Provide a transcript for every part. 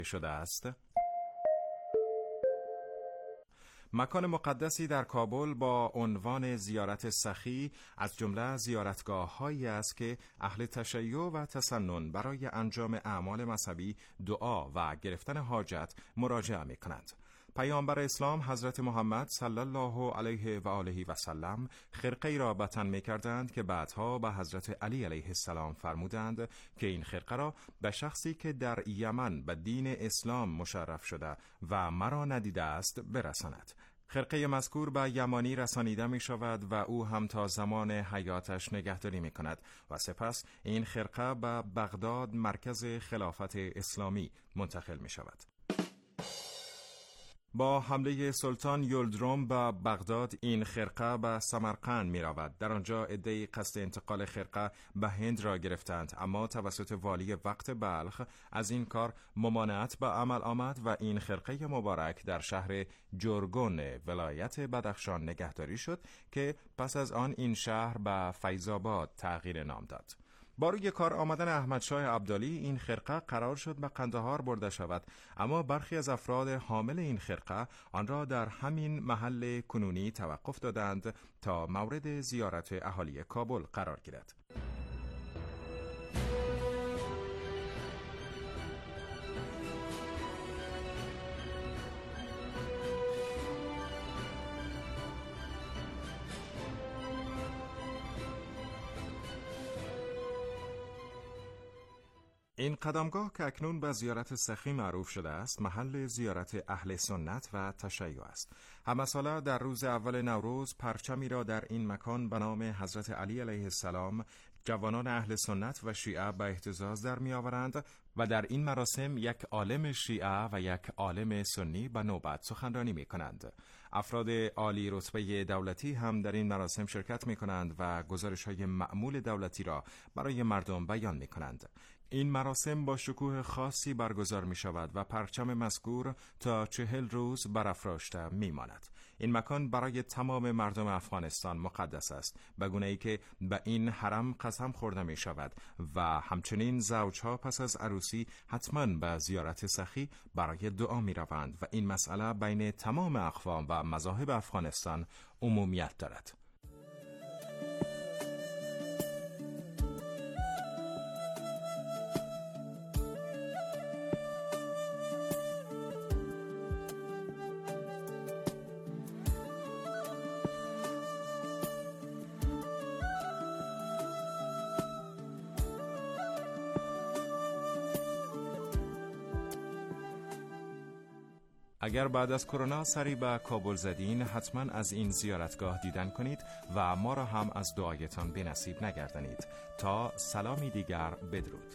شده است. مکان مقدسی در کابل با عنوان زیارت سخی از جمله زیارتگاه‌هایی است که اهل تشیع و تسنن برای انجام اعمال مذهبی، دعا و گرفتن حاجت مراجعه می‌کنند. پیامبر اسلام حضرت محمد صلی الله علیه و آله و سلم خرقه‌ای را به تن می‌کردند که بعدها به حضرت علی علیه السلام فرمودند که این خرقه را به شخصی که در یمن به دین اسلام مشرف شده و مرا ندیده است برساند. خرقه مذکور به یمانی رسانیده می شود و او هم تا زمان حیاتش نگهداری می کند و سپس این خرقه به بغداد مرکز خلافت اسلامی منتقل می شود. با حمله سلطان یلدرم به بغداد این خرقه به سمرقند می رود. در آنجا عده‌ای قصد انتقال خرقه به هند را گرفتند، اما توسط والی وقت بلخ از این کار ممانعت به عمل آمد و این خرقه مبارک در شهر جرگون ولایت بدخشان نگهداری شد که پس از آن این شهر به فیض‌آباد تغییر نام داد. با روی کار آمدن احمدشاه ابدالی این خرقه قرار شد به قندهار برده شود، اما برخی از افراد حامل این خرقه آن را در همین محل کنونی توقف دادند تا مورد زیارت اهالی کابل قرار گیرد. این قدمگاه که اکنون به زیارت سخی معروف شده است، محل زیارت اهل سنت و تشیع است. همساله در روز اول نوروز پرچمی را در این مکان به نام حضرت علی علیه السلام جوانان اهل سنت و شیعه به اهتزاز در می آورند و در این مراسم یک عالم شیعه و یک عالم سنی به نوبت سخنرانی می کنند. افراد عالی رتبه دولتی هم در این مراسم شرکت می کنند و گزارش های معمول دولتی را برای مردم بیان می کنند. این مراسم با شکوه خاصی برگزار می شود و پرچم مذکور تا 40 روز برافراشته می ماند. این مکان برای تمام مردم افغانستان مقدس است، به گونه‌ای که به این حرم قسم خورده می شود و همچنین زوجها پس از عروسی حتما به زیارت سخی برای دعا می روند و این مسئله بین تمام اقوام و مذاهب افغانستان عمومیت دارد. اگر بعد از کرونا سری به کابل زدین، حتما از این زیارتگاه دیدن کنید و ما را هم از دعایتان بی‌نصیب نگردانید. تا سلامی دیگر، بدرود.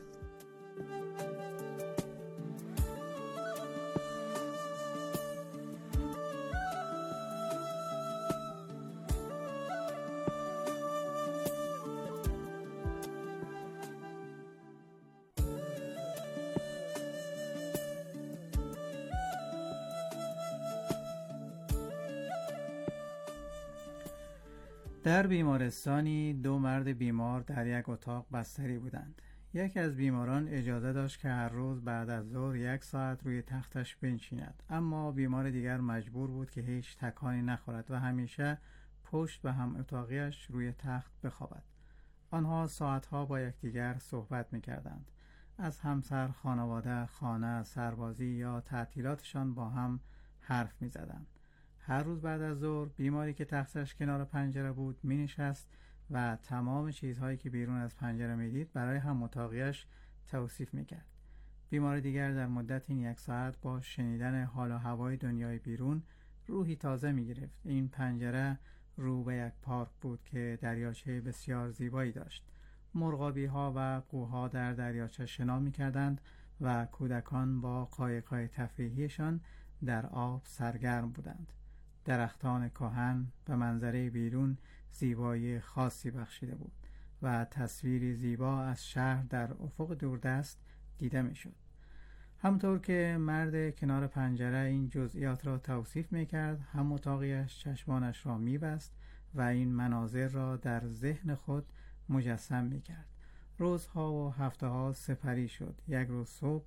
در بیمارستانی 2 مرد بیمار در یک اتاق بستری بودند. یکی از بیماران اجازه داشت که هر روز بعد از ظهر 1 ساعت روی تختش بنشیند، اما بیمار دیگر مجبور بود که هیچ تکانی نخورد و همیشه پشت به هم اتاقیش روی تخت بخوابد. آنها ساعتها با یکدیگر صحبت می‌کردند. از همسر، خانواده، خانه، سربازی یا تعطیلاتشان با هم حرف می‌زدند. هر روز بعد از ظهر بیماری که تختش کنار پنجره بود می نشست و تمام چیزهایی که بیرون از پنجره می دید برای هم اتاقیش توصیف می کرد. بیمار دیگر در مدت این 1 ساعت با شنیدن حال و هوای دنیای بیرون روحی تازه می گرفت. این پنجره رو به یک پارک بود که دریاچه بسیار زیبایی داشت. مرغابی ها و قوها در دریاچه شنا می کردند و کودکان با قایق‌های تفریحیشان در آب سرگرم بودند. درختان کهن به منظره بیرون زیبایی خاصی بخشیده بود و تصویری زیبا از شهر در افق دوردست دیده می شد. همطور که مرد کنار پنجره این جزئیات را توصیف می کرد، هم اتاقیش چشمانش را می بست و این مناظر را در ذهن خود مجسم می کرد. روزها و هفته ها سپری شد. یک روز صبح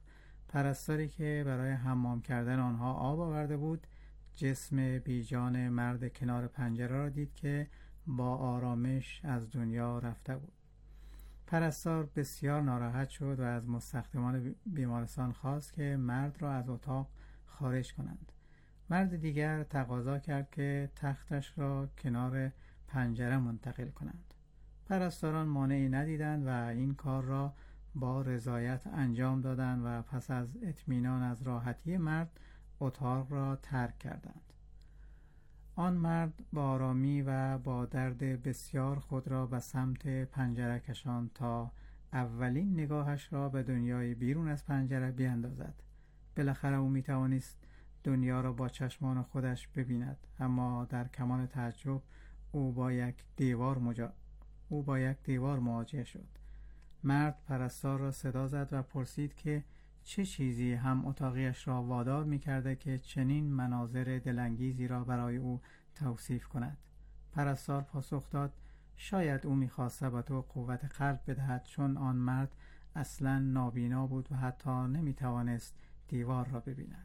پرستاری که برای حمام کردن آنها آب آورده بود جسم بیجان مرد کنار پنجره را دید که با آرامش از دنیا رفته بود. پرستار بسیار ناراحت شد و از مستخدمان بیمارستان خواست که مرد را از اتاق خارج کنند. مرد دیگر تقاضا کرد که تختش را کنار پنجره منتقل کنند. پرستاران مانعی ندیدند و این کار را با رضایت انجام دادند و پس از اطمینان از راحتی مرد اتاق را ترک کردند. آن مرد با آرامی و با درد بسیار خود را به سمت پنجره کشاند تا اولین نگاهش را به دنیای بیرون از پنجره بیندازد. بالاخره او می توانست دنیا را با چشمان خودش ببیند، اما در کمال تعجب او با یک دیوار مواجه شد. مرد پرستار را صدا زد و پرسید که چه چیزی هم اتاقیش را وادار می کرده که چنین مناظر دلانگیزی را برای او توصیف کند. پرستار پاسخ داد شاید او می خواسته به تو قوت قلب بدهد، چون آن مرد اصلا نابینا بود و حتی نمی توانست دیوار را ببیند.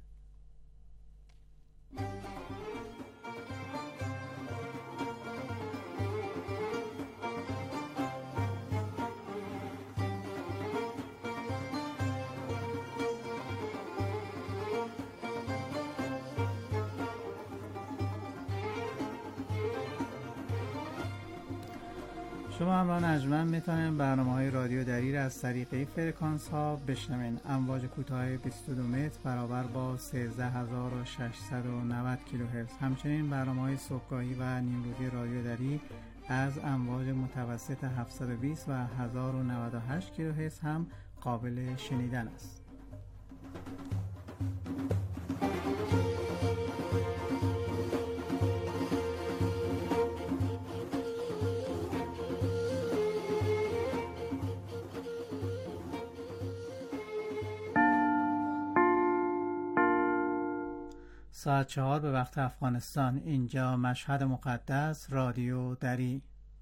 شما همراهان ارجمند میتونید برنامه‌های رادیو دری را از طریق این فرکانس ها بشنوین. امواج کوتاه 22 متر برابر با 13690 کیلوهرتز. همچنین برنامه‌های صبحگاهی و نیمروزی رادیو دری از امواج متوسط 720 و 1098 کیلوهرتز هم قابل شنیدن است. ساعت 4 به وقت افغانستان. اینجا مشهد مقدس، رادیو دری.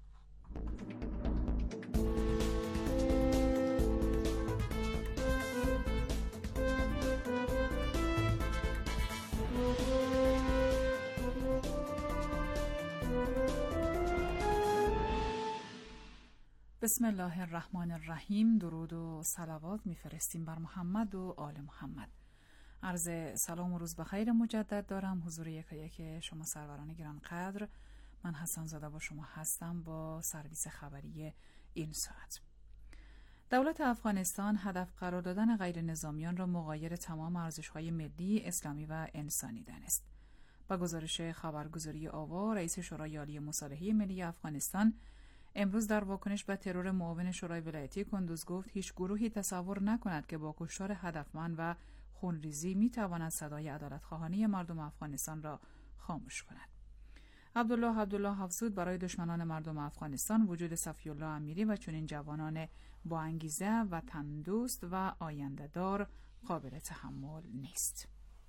بسم الله الرحمن الرحیم. درود و صلوات میفرستیم بر محمد و آل محمد. عرض سلام و روز بخیر مجدد دارم حضور یکایک شما سروران گرانقدر. من حسن زاده با شما هستم با سرویس خبری این ساعت. دولت افغانستان هدف قرار دادن غیر نظامیان را مغایر تمام ارزش‌های ملی، اسلامی و انسانی دانست. با گزارش خبرگزاری آوا، رئیس شورای عالی مصالحه ملی افغانستان امروز در واکنش به ترور معاون شورای ولایتی کندوز گفت هیچ گروهی تصور نکند که با کشتار هدفمند و خونریزی می تواند صدای عدالت‌خواهانه مردم افغانستان را خاموش کند. عبدالله افزود برای دشمنان مردم افغانستان وجود صفی الله امیری و چنین جوانان با انگیزه و تندوست و آینده‌دار قابل تحمل نیست.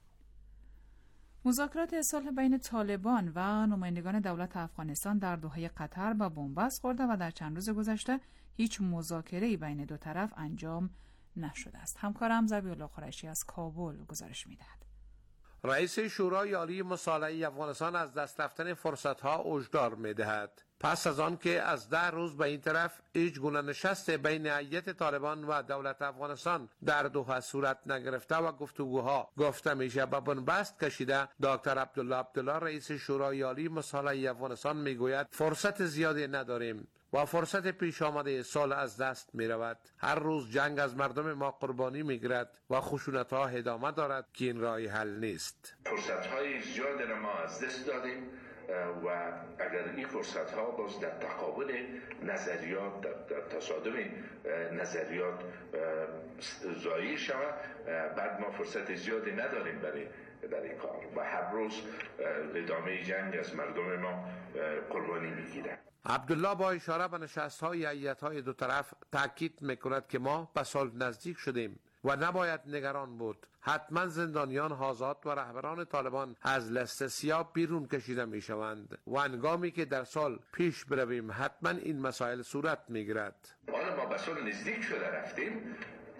مذاکرات صلح بین طالبان و نمایندگان دولت افغانستان در دوحه قطر به بنبست خورده و در چند روز گذشته هیچ مذاکره‌ای بین دو طرف انجام نشده است. همکارم ذبیح‌الله قریشی از کابل گزارش می‌دهد. رئیس شورای عالی مصالحه افغانستان از دست رفتن فرصت‌ها هشدار می‌دهد. پس از آن که از 10 روز به این طرف هیچ گونه نشست بین هیئت طالبان و دولت افغانستان در دوحه صورت نگرفته و گفتگوها گفته میشه به بنبست کشیده، دکتر عبدالله رئیس شورای عالی مصالحه افغانستان میگوید فرصت زیادی نداریم و فرصت پیش آمده صلح از دست می رود. هر روز جنگ از مردم ما قربانی می گیرد و خشونت ها ادامه دارد که این راه حل نیست. فرصت های زیاد را ما از دست دادیم و اگر این فرصت ها باز در تقابل نظریات، در تصادم نظریات ضایع شود، بعد ما فرصت زیادی نداریم برای این کار و هر روز ادامه جنگ از مردم ما قربانی می گیرد. عبدالله با اشاره به نشست‌های هیئت‌های دو طرف تاکید می‌کند که ما به صلح نزدیک شدیم و نباید نگران بود. حتما زندانیان آزاد و رهبران طالبان از لست سیاه بیرون کشیده می‌شوند و هنگامی که در صلح پیش برویم حتما این مسائل صورت می‌گیرد. حالا ما به صلح نزدیک شده رفتیم،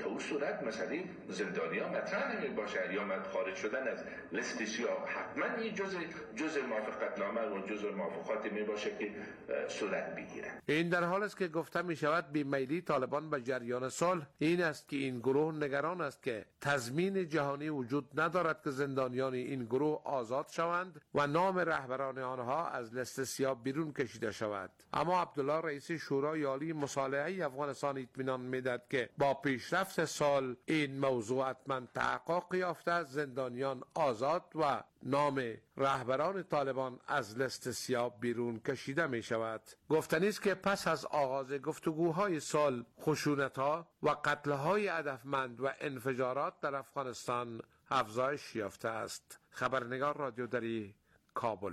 تا اون صورت مسئله زندانیان مطرح نمی باشه یا خارج شدن از لیست سیاه حتما این جزء موافقتنامه و جزء موافقات می باشه که صورت بگیره. این در حال است که گفته می شود بیمیلی طالبان به جریان صلح این است که این گروه نگران است که تضمین جهانی وجود ندارد که زندانیان این گروه آزاد شوند و نام رهبران آنها از لیست سیاه بیرون کشیده شود. اما عبدالله رئیس شورای عالی مصالحه افغانستان اطمینان میدهد که با پیشرفت سال این موضوع حتما تحقق یافته، زندانیان آزاد و نام رهبران طالبان از لیست سیاه بیرون کشیده می شود. گفتنی است که پس از آغاز گفتگوهای سال خشونت‌ها و قتل‌های هدفمند و انفجارات در افغانستان افزایش یافته است. خبرنگار رادیو دری، کابل.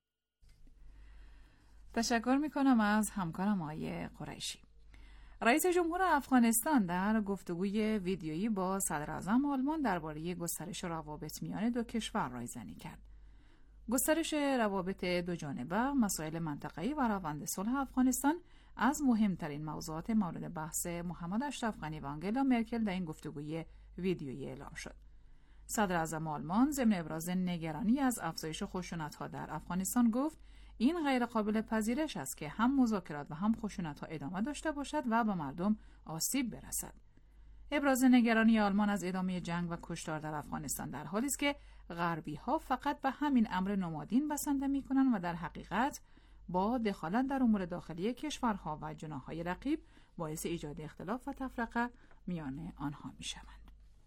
تشکر میکنم از همکارم آقای قریشی. رئیس جمهور افغانستان در گفتگوی ویدیویی با صدر اعظم آلمان درباره گسترش روابط میان دو کشور رایزنی کرد. گسترش روابط دو جانبه، مسائل منطقه‌ای و روند صلح افغانستان از مهمترین موضوعات مورد بحث محمد اشرف غنی و آنگلا مرکل در این گفتگوی ویدیویی اعلام شد. صدر اعظم آلمان ضمن ابراز نگرانی از افزایش خشونت‌ها در افغانستان گفت این غیر قابل پذیرش است که هم مذاکرات و هم خشونت‌ها ادامه داشته باشد و به مردم آسیب برسد. ابراز نگرانی آلمان از ادامه جنگ و کشتار در افغانستان در حالی است که غربی‌ها فقط به همین امر نمادین بسنده می‌کنند و در حقیقت با دخالت در امور داخلی کشورها و جناح‌های رقیب باعث ایجاد اختلاف و تفرقه میان آنها می‌شوند.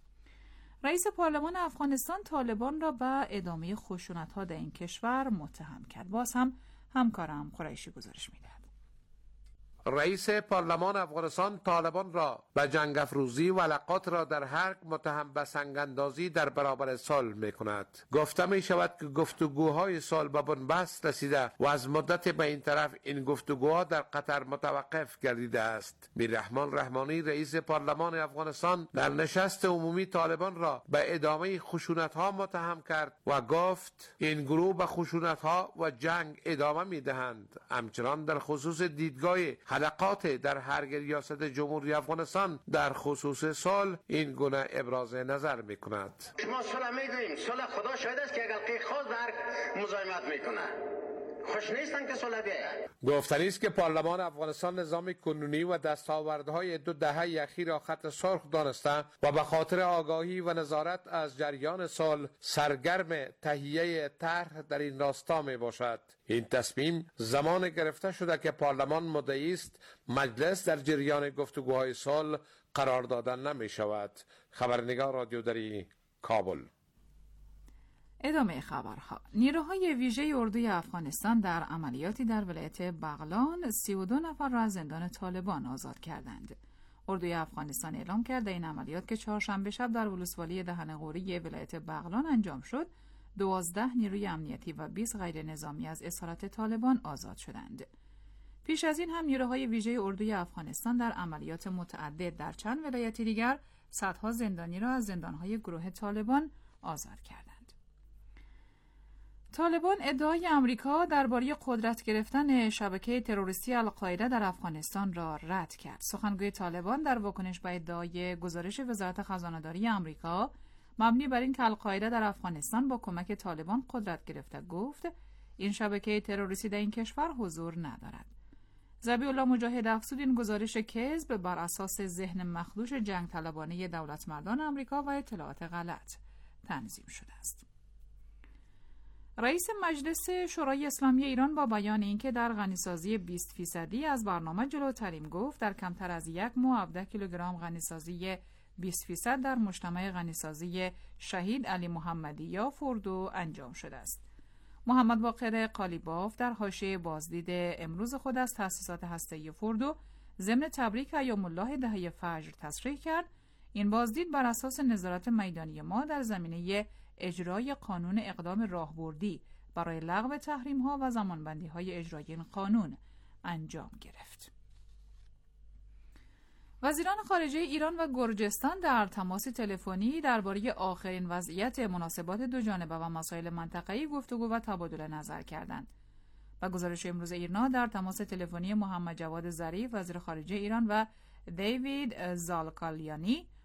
رئیس پارلمان افغانستان طالبان را به ادامه خشونت‌ها در این کشور متهم کرد. باز هم همکارم قریشی گزارش می‌دهد. رئیس پارلمان افغانستان طالبان را به جنگ افروزی و لقات را در حرق متهم به سنگ‌اندازی در برابر صلح می‌کند. گفته می‌شود که گفتگوهای صلح به بنبست رسیده و از مدت به این طرف این گفتگوها در قطر متوقف گردیده است. میررحمان رحمانی رئیس پارلمان افغانستان در نشست عمومی طالبان را به ادامه خشونت‌ها متهم کرد و گفت این گروه به خشونت‌ها و جنگ ادامه می‌دهند. همچنان در خصوص دیدگاه حلقات در هرگ ریاست جمهوری افغانستان در خصوص صلح این گونه ابراز نظر میکند. ما صلح میگوییم، صلح خدا شاهد است که اگر قیق خواست در مزاحمت میکنه، خوش نیستن که صلح بیاید. گفتنی است که پارلمان افغانستان نظام کنونی و دستاوردهای 2 دهه اخیر را خط سرخ دانسته و به خاطر آگاهی و نظارت از جریان صلح سرگرم تهیه طرح در این راستا می باشد. این تصمیم زمان گرفته شده که پارلمان مدعی است مجلس در جریان گفتگوهای صلح قرار دادن نمی شود. خبرنگار رادیو دری، کابل. ادامه خبرها. نیروهای ویژه اردوی افغانستان در عملیاتی در ولایت بغلان 32 نفر را از زندان طالبان آزاد کردند. اردوی افغانستان اعلام کرد در این عملیات که چهارشنبه شب در ولسوالی دهن قوری ولایت بغلان انجام شد، 12 نیروی امنیتی و 20 غیر نظامی از اسارت طالبان آزاد شدند. پیش از این هم نیروهای ویژه اردوی افغانستان در عملیات متعدد در چند ولایت دیگر صدها زندانی را از زندانهای گروه طالبان آزاد کردند. طالبان ادعای آمریکا درباره قدرت گرفتن شبکه تروریستی القاعده در افغانستان را رد کرد. سخنگوی طالبان در واکنش به ادعای گزارش وزارت خزانه‌داری آمریکا مبنی بر این که القاعده در افغانستان با کمک طالبان قدرت گرفته گفت این شبکه تروریستی در این کشور حضور ندارد. ذبیح الله مجاهد افزود این گزارش کذب بر اساس ذهن مخدوش جنگ طلبانه دولتمردان آمریکا و اطلاعات غلط تنظیم شده است. رئیس مجلس شورای اسلامی ایران با بیان اینکه در غنیسازی 20% از برنامه جلوتریم گفت در کمتر از 1 ماه 17 کیلوگرم غنیسازی 20% در مجتمع غنیسازی شهید علی محمدی یا فردو انجام شده است. محمد باقر قالیباف در حاشیه بازدید امروز خود از تأسیسات هسته‌ای فردو ضمن تبریک ایام الله دهه فجر تصریح کرد این بازدید بر اساس نظارت میدانی ما در زمینه اجرای قانون اقدام راهبردی برای لغو تحریم‌ها و زمانبندی‌های اجرای این قانون انجام گرفت. وزیران خارجه ایران و گرجستان در تماس تلفنی درباره آخرین وضعیت مناسبات دو جانبه و مسائل منطقه‌ای گفتگو و تبادل نظر کردند. و گزارش امروز ایرنا در تماس تلفنی محمد جواد ظریف وزیر خارجه ایران و دیوید زالکالیانی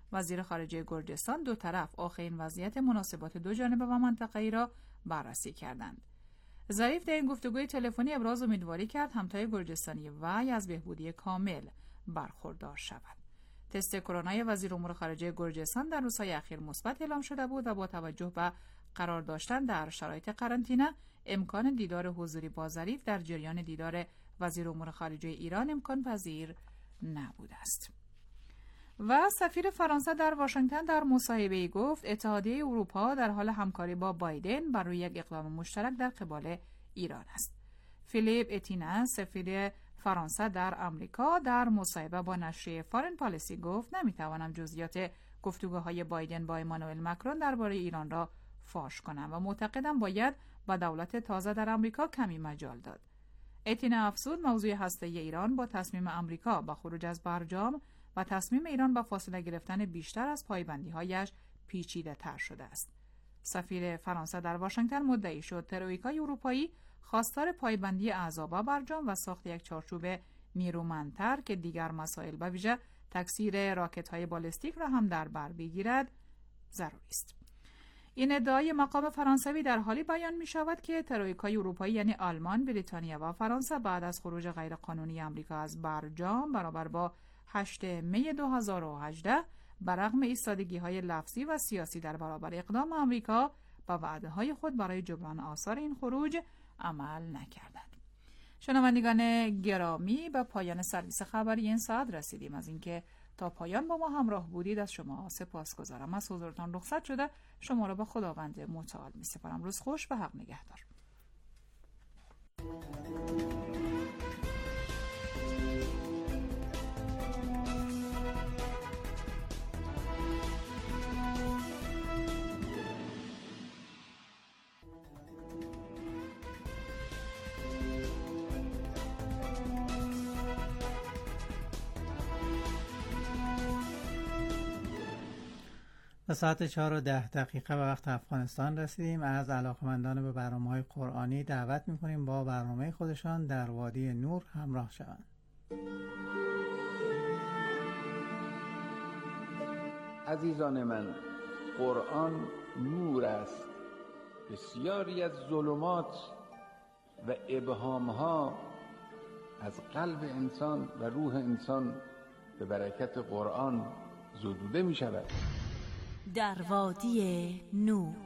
وزیر خارجه گرجستان دو طرف آخرین وضعیت مناسبات دو جانبه و منطقه‌ای را بررسی کردند. ظریف در این گفتگوی تلفنی ابراز امیدواری کرد همتای گرجستانی وی از بهبودی کامل برخوردار شود. تست کرونای وزیر امور خارجه گرجستان در روزهای اخیر مثبت اعلام شده بود و با توجه به قرار داشتن در شرایط قرنطینه امکان دیدار حضوری با ظریف در جریان دیدار وزیر امور خارجه ایران امکان پذیر نبوده است. و سفیر فرانسه در واشنگتن در مصاحبه‌ای گفت اتحادیه اروپا در حال همکاری با بایدن بر روی یک اقدام مشترک در قبال ایران است. فیلیپ اتینا سفیر فرانسه در آمریکا در مصاحبه با نشریه فارن پالیسی گفت نمیتوانم جزئیات گفتگوهای بایدن با ایمانوئل مکرون درباره ایران را فاش کنم و معتقدم باید با دولت تازه در آمریکا کمی مجال داد. اتینا افزود موضوع هسته‌ای ایران با تصمیم آمریکا با خروج از برجام و تصمیم ایران با فاصله گرفتن بیشتر از پایبندی‌هایش پیچیده‌تر شده است. سفیر فرانسه در واشنگتن مدعی شد ترویکای اروپایی خواستار پایبندی اعضا با برجام و ساخت یک چارچوب نیرومندتر که دیگر مسائل به ویژه تکثیر راکت‌های بالستیک را هم در بر بگیرد ضروری است. این ادعای مقام فرانسوی در حالی بیان می شود که ترویکای اروپایی یعنی آلمان، بریتانیا و فرانسه بعد از خروج غیرقانونی آمریکا از برجام برابر با 8 می 2018 برغم ایستادگی‌های لفظی و سیاسی در برابر اقدام آمریکا با وعده‌های خود برای جبران آثار این خروج عمل نکردند. شنوندگان گرامی، به پایان سرویس خبری این ساعت رسیدیم. از اینکه تا پایان با ما همراه بودید از شما سپاسگزارم. از حضورتان رخصت شده شما را به خداوند متعال می‌سپارم. روز خوش و حق نگهدار. به ساعت 4:10 به وقت افغانستان رسیدیم. از علاقمندان به برنامه‌های قرآنی دعوت می‌کنیم با برنامه خودشان در وادی نور همراه شوند. عزیزان من، قرآن نور است. بسیاری از ظلمات و ابهام‌ها از قلب انسان و روح انسان به برکت قرآن زدوده می‌شود. در وادی نور.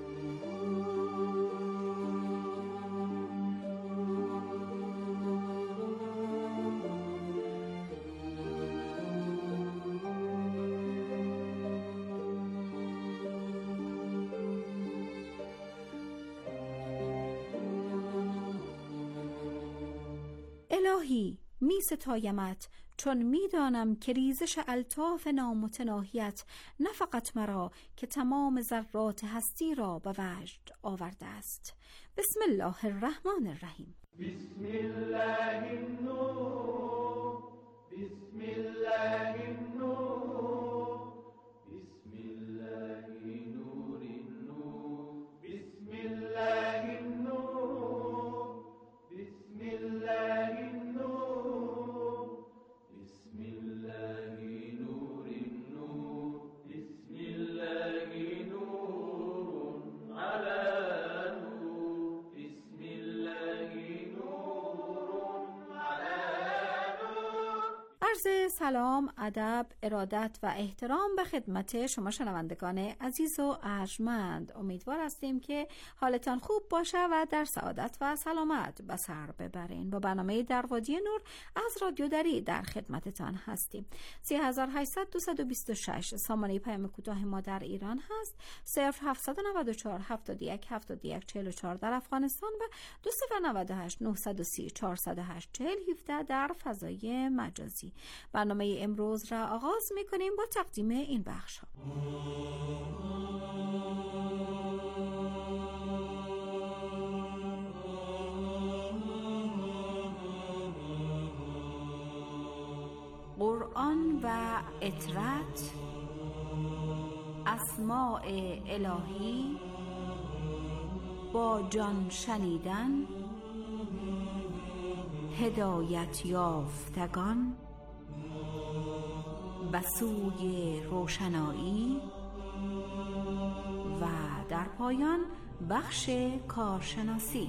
الهی می ستایمت چون می دانم که ریزش الطاف نامتناهیت نه فقط مرا که تمام ذرات هستی را به وجد آورده است. بسم الله الرحمن الرحیم. بسم الله النور، بسم الله النور، بسم الله نور النور، بسم الله النور، بسم الله النور، بسم الله نور النور، بسم الله نور على نور، بسم الله نور على نور. عرض سلام، ادب، ارادت و احترام به خدمت شما شنوندگان عزیز و ارجمند. امیدوار هستیم که حالتان خوب باشه و در سعادت و سلامت به سر ببرین. با برنامه در وادی نور از رادیو دری در خدمتتان هستیم. 3800 سامانه پیام کوتاه ما در ایران هست. 0794 71 71 44 در افغانستان و 2098 930 408 40 17 در فضای مجازی. برنامه امروز را آغاز می‌کنیم با تقدیم این بخش ها. قرآن و اطرت، اسماء الهی، با جان شنیدن، هدایت یافتگان، به سوی روشنایی و در پایان بخش کارشناسی.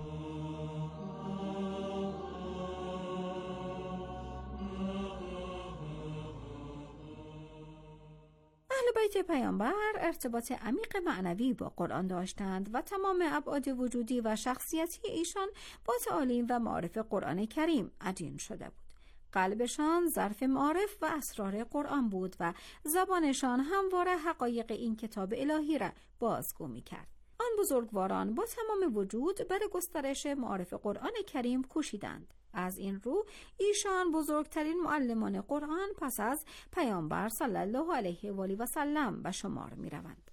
بیت پیامبر ارتباط عمیق معنوی با قرآن داشتند و تمام ابعاد وجودی و شخصیتی ایشان با تعالیم و معارف قرآن کریم عجین شده بود. قلبشان ظرف معارف و اسرار قرآن بود و زبانشان همواره حقایق این کتاب الهی را بازگو می‌کرد. آن بزرگواران با تمام وجود برای گسترش معارف قرآن کریم کوشیدند. از این رو ایشان بزرگترین معلمان قرآن پس از پیامبر صلی الله علیه و آله و سلم به شمار می روند.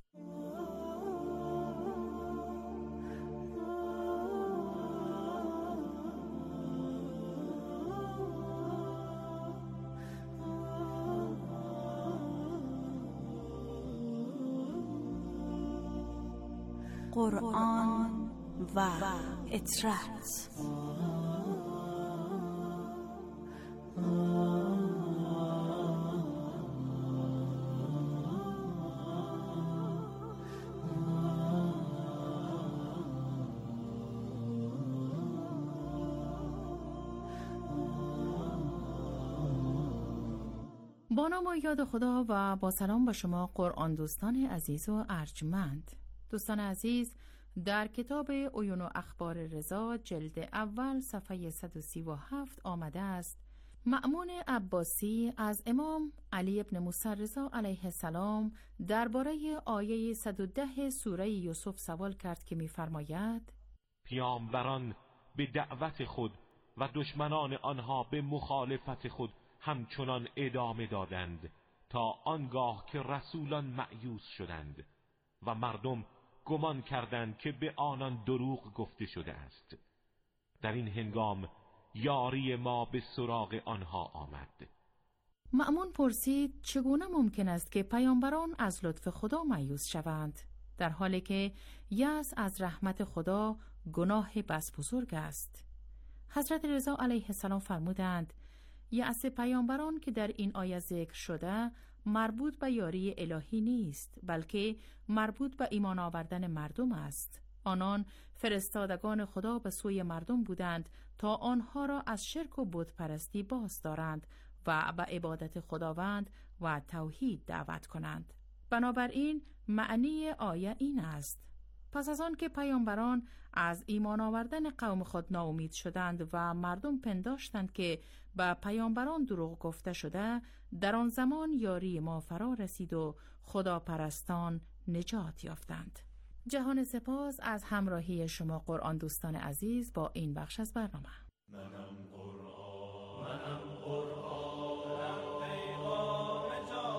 قرآن و اطرت. با نام و یاد خدا و با سلام به شما قرآن دوستان عزیز و ارجمند. دوستان عزیز، در کتاب عیون و اخبار رضا جلد اول صفحه 137 آمده است: مأمون عباسی از امام علی ابن موسی رضا علیه السلام درباره آیه 110 سوره یوسف سوال کرد که می‌فرماید: پیامبران به دعوت خود و دشمنان آنها به مخالفت خود همچنان ادامه دادند تا آنگاه که رسولان مأیوس شدند و مردم گمان کردند که به آنان دروغ گفته شده است. در این هنگام یاری ما به سراغ آنها آمد. مأمون پرسید چگونه ممکن است که پیامبران از لطف خدا مایوس شوند، در حالی که یأس از رحمت خدا گناه بس بزرگ است؟ حضرت رضا علیه السلام فرمودند: یأس پیامبران که در این آیه ذکر شده مربوط به یاری الهی نیست، بلکه مربوط به ایمان آوردن مردم است. آنان فرستادگان خدا به سوی مردم بودند تا آنها را از شرک و بت پرستی باز دارند و به عبادت خداوند و توحید دعوت کنند. بنابراین معنی آیه این است: پس از آن که پیامبران از ایمان آوردن قوم خود ناامید شدند و مردم پنداشتند که به پیامبران دروغ گفته شده، در آن زمان یاری ما فرا رسید و خداپرستان نجات یافتند. جهان سپاس از همراهی شما قرآن دوستان عزیز با این بخش از برنامه. منم قرآن، منم قرآن، پیغام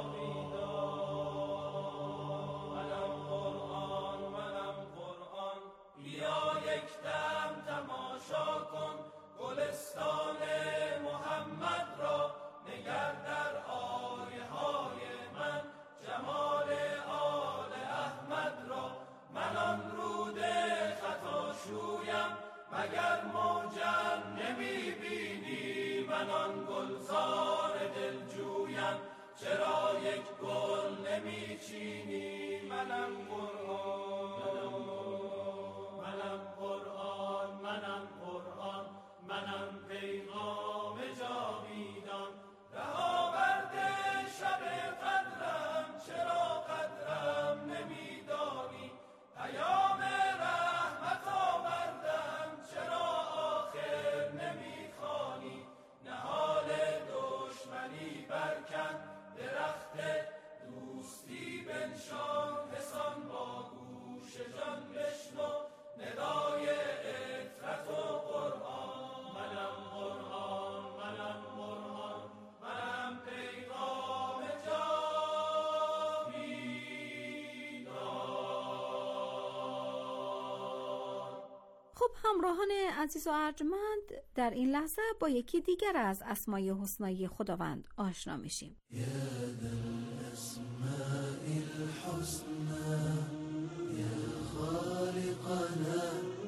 جاویدان. منم قرآن، منم قرآن، بیا یک دم تماشا کن گلستان محمد را. نگر در آیه های من جمال آل احمد را. من آن رود خطاشویم مگر موجم نمی بینی؟ من آن گلزار دلجویم چرا یک گل نمی چینی؟ منم قرآن، منم قرآن، منم قرآن، منم پیغام جاویدان. رهاورد شب قدرم چرا قدرم نمیدانی؟ پیام رحمت آوردم چرا آخر نمیخوانی؟ نهال دشمنی برکن درخت دوستی بنشان. حسان با گوش جان بشنو ندای عطرت و قرآن. منم قرآن، منم قرآن، منم پیغام جاویدان. خب همراهان عزیز و ارجمند، در این لحظه با یکی دیگر از اسمای حسنای خداوند آشنا میشیم. یا ذا الاسماء الحسنى یا خالقنا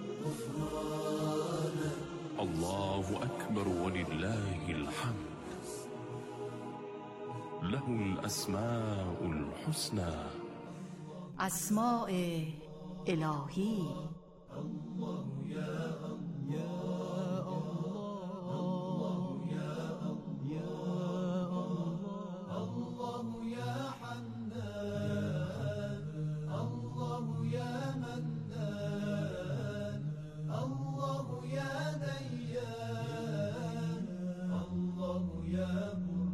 غفرانا. الله اکبر ولله الحمد. له الأسماء الحسنى. اسماء الهی. الله یا الله، الله یا الله، الله یا حنان، الله یا منان، الله یا دیان، الله یا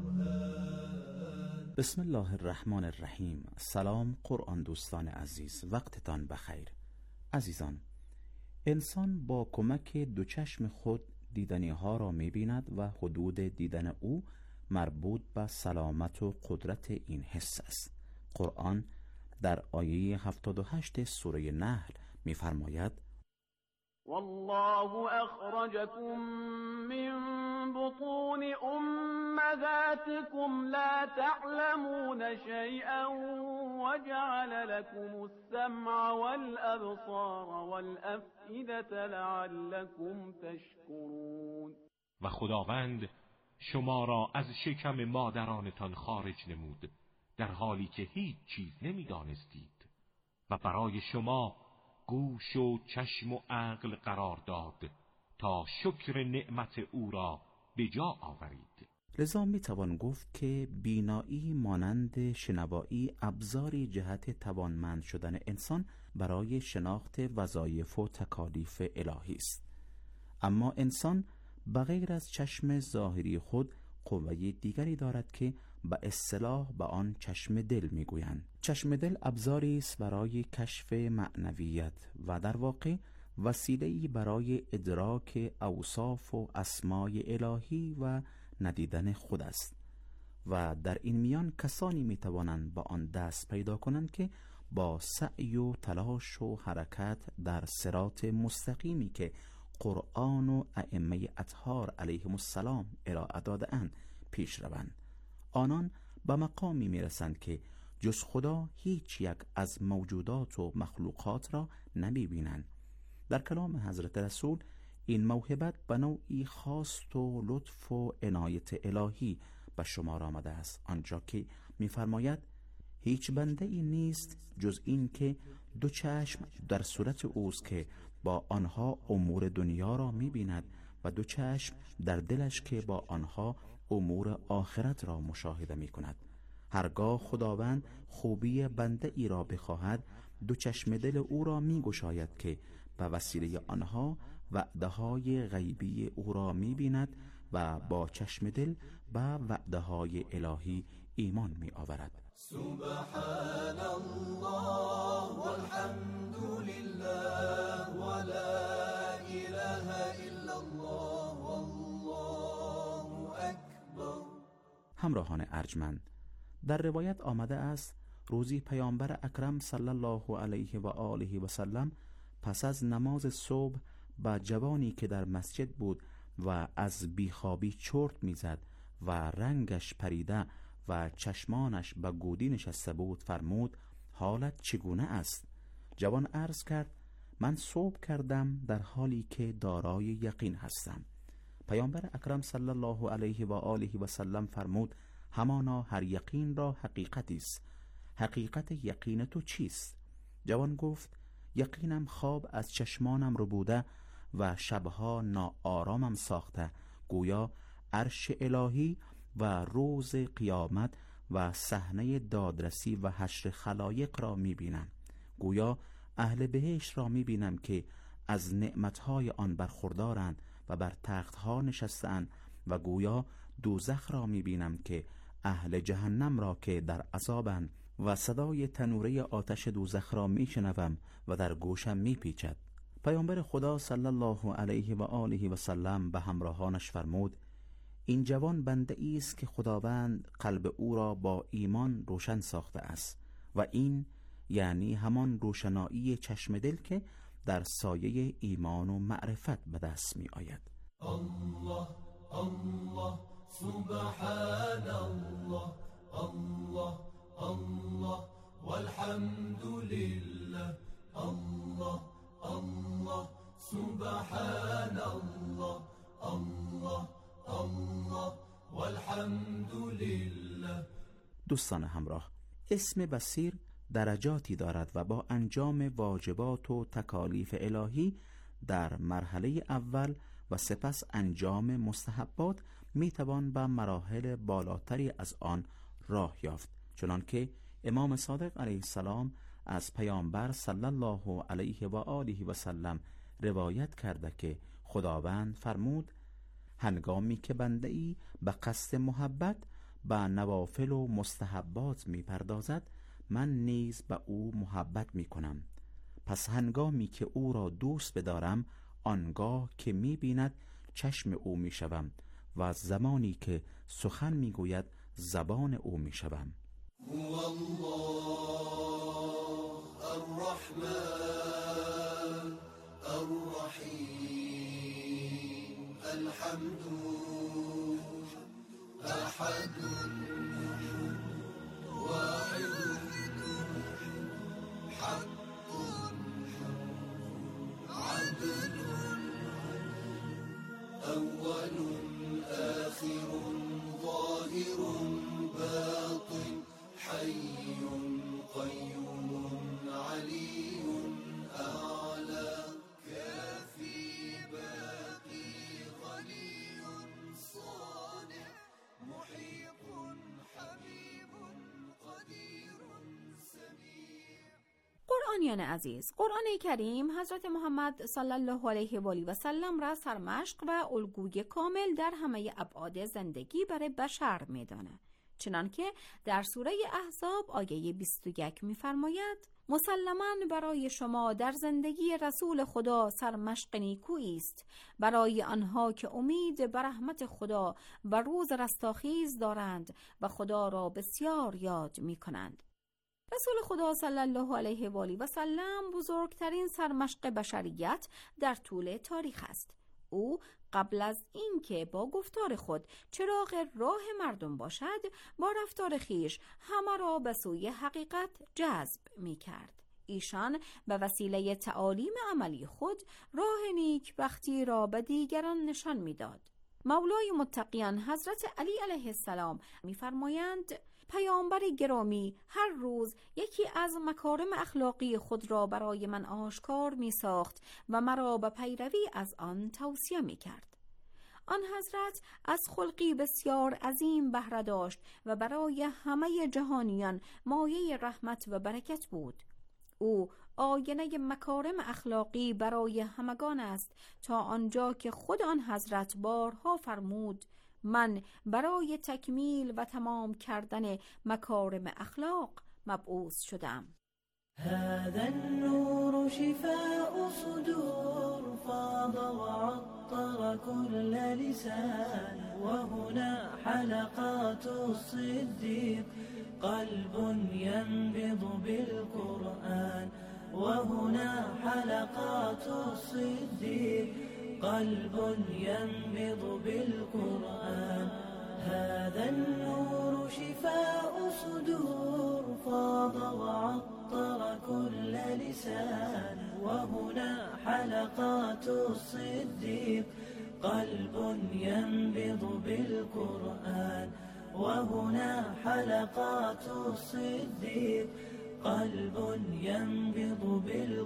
برهان. بسم الله الرحمن الرحیم. سلام قرآن دوستان عزیز، وقتتان بخیر. عزیزان، انسان با کمک دو چشم خود دیدنی ها را می بیند و حدود دیدن او مربوط به سلامت و قدرت این حس است. قرآن در آیه 78 سوره نحل می فرماید: والله اخرجكم من بطون امهاتكم لا تعلمون شيئا وجعل لكم السمع والابصار والافئده لعلكم تشكرون. و خداوند شما را از شکم مادرانتان خارج نمود در حالی که هیچ چیز نمیدانستید و برای شما گوش و چشم و عقل قرار داد تا شکر نعمت او را به جا آورید. لذا می توان گفت که بینایی مانند شنوایی ابزاری جهت توانمند شدن انسان برای شناخت وظایف و تکالیف الهی است. اما انسان بغیر از چشم ظاهری خود قوه دیگری دارد که به اصطلاح به آن چشم دل میگویند. چشم دل ابزاری است برای کشف معنویت و در واقع وسیله‌ای برای ادراک اوصاف و اسمای الهی و ندیدن خود است و در این میان کسانی میتوانند با آن دست پیدا کنند که با سعی و تلاش و حرکت در صراط مستقیمی که قرآن و ائمه اطهار علیهم السلام ارائه داده‌اند پیش روند. آنان به مقامی میرسند که جز خدا هیچ یک از موجودات و مخلوقات را نمیبینند. در کلام حضرت رسول این موهبت به نوعی خواست و لطف و عنایت الهی به شمار آمده است، آنجا که میفرماید هیچ بنده ای نیست جز این که دو چشم در صورت اوست که با آنها امور دنیا را میبیند و دو چشم در دلش که با آنها امور آخرت را مشاهده می کند. هرگاه خداوند خوبی بنده ای را بخواهد دو چشم دل او را می گشاید که به وسیله آنها وعده های غیبی او را می بیند و با چشم دل به وعده های الهی ایمان می آورد. سبحان الله والحمد لله ولا اله الا الله والله اکبر. همراهان ارجمند، در روایت آمده است روزی پیامبر اکرم صلی الله علیه و آله و سلم پس از نماز صبح با جوانی که در مسجد بود و از بیخوابی چرت میزد و رنگش پریده و چشمانش به گودی نشسته بود فرمود: حالت چگونه است؟ جوان عرض کرد: من صبح کردم در حالی که دارای یقین هستم. پیامبر اکرم صلی الله علیه و آله و سلم فرمود: همانا هر یقین را حقیقتی است. حقیقت یقین تو چیست؟ جوان گفت: یقینم خواب از چشمانم رو بوده و شبها ناآرامم ساخته، گویا عرش الهی و روز قیامت و صحنه دادرسی و حشر خلایق را میبینم. گویا اهل بهشت را میبینم که از نعمتهای آن برخوردارند و بر تختها نشستند و گویا دوزخ را میبینم که اهل جهنم را که در عذابند و صدای تنوره آتش دوزخ را میشنوم و در گوشم میپیچد. پیامبر خدا صلی الله علیه و آله و سلم به همراهانش فرمود: این جوان بنده است که خداوند قلب او را با ایمان روشن ساخته است و این یعنی همان روشنایی چشم دل که در سایه ایمان و معرفت به دست می آید. الله الله سبحان الله الله الله والحمد لله الله الله سبحان الله الله الله والحمد لله. دوستان همراه، اسم بصیر درجاتی دارد و با انجام واجبات و تکالیف الهی در مرحله اول و سپس انجام مستحبات میتوان به مراحل بالاتری از آن راه یافت، چنانکه امام صادق علیه السلام از پیامبر صلی الله علیه و آله و سلم روایت کرده که خداوند فرمود: هنگامی که بنده‌ای به قصد محبت به نوافل و مستحبات میپردازد، من نیز به او محبت میکنم. پس هنگامی که او را دوست بدارم، آنگاه که میبیند چشم او میشوم و زمانی که سخن میگوید زبان او میشوم. هو الله الرحمن الرحیم الحمد احد واحد حق عدل اول آخر ظاهر باطن حي قيوم علي أعلى كافي باقي غني صانع محيط حبيب قدير سميع. قرآنیان عزیز، قرآن کریم حضرت محمد صلی الله علیه و آله و سلم را سرمشق و الگوی کامل در همه ابعاد زندگی برای بشر می‌داند. چنانکه در سوره احزاب آیه 21 می‌فرماید: مسلماً برای شما در زندگی رسول خدا سرمشق نیکویی است، برای آنها که امید به رحمت خدا و روز رستاخیز دارند و خدا را بسیار یاد می‌کنند. رسول خدا صلی الله علیه و آله و سلم بزرگترین سرمشق بشریت در طول تاریخ است. او قبل از اینکه با گفتار خود چراغ راه مردم باشد، با رفتار خیش همه را به سوی حقیقت جذب می کرد. ایشان به وسیله تعالیم عملی خود راه نیکبختی را به دیگران نشان می داد. مولای متقیان حضرت علی علیه السلام می فرمایند: پیامبر گرامی هر روز یکی از مکارم اخلاقی خود را برای من آشکار می ساخت و مرا به پیروی از آن توصیه می کرد. آن حضرت از خلقی بسیار عظیم بهره داشت و برای همه جهانیان مایه رحمت و برکت بود. او آینه مکارم اخلاقی برای همگان است، تا آنجا که خود آن حضرت بارها فرمود: من برای تکمیل و تمام کردن مکارم اخلاق مبعوث شدم. هذا النور شفاء صدور فاض وعطر كل لسان وهنا حلقات الصديق قلب ينبض بالقرآن وهنا حلقات الصديق قلب ينبض بالقرآن هذا النور شفاء صدور فاض وعطر كل لسان وهنا حلقات الصديق قلب ينبض بالقرآن وهنا حلقات الصديق قلب ينبض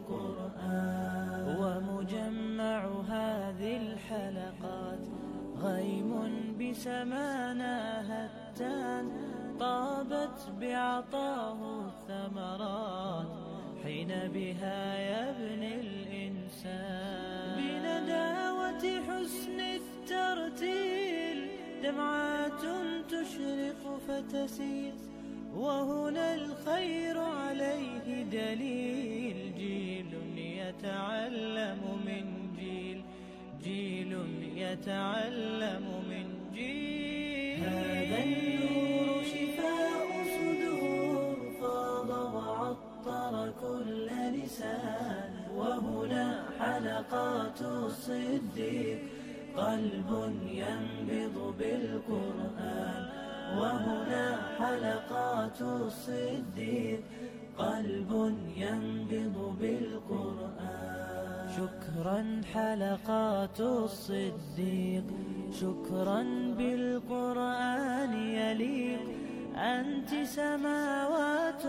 بالقرآن ومجمع هذه الحلقات غيم بسمانا هتان طابت بعطاه الثمرات حين بها يبني الإنسان بنداوة حسن الترتيل دمعات تشرق فتسيل وهنا الخير عليه دليل جيل يتعلم من جيل جيل يتعلم من جيل هذا النور شفاء صدور فاض وعطر كل لسان وهنا حلقات الصديق قلب ينبض بالقرآن وهنا حلقات الصديق قلب ينبض بالقرآن شكرا حلقات الصديق شكرا بالقرآن يليق أنت سماوات